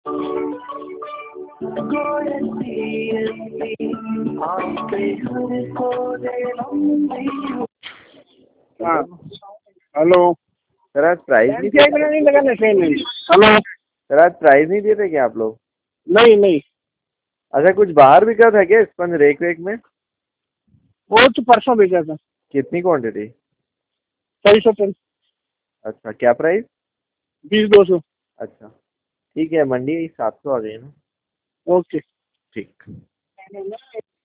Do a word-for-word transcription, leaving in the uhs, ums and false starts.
हाँ hello sir आज price नहीं क्या नहीं लगाना ट्रेन में। हेलो सर आज प्राइस नहीं देते क्या आप लोग? नहीं नहीं अच्छा कुछ बाहर बिका था क्या स्पंज रेक वेक में? वो तो परसों भेजा था। कितनी क्वांटिटी? सही सौ टन। अच्छा क्या प्राइस? बीस दो सौ। अच्छा ठीक है, मंडी सात सौ आ गई ना। ओके ठीक।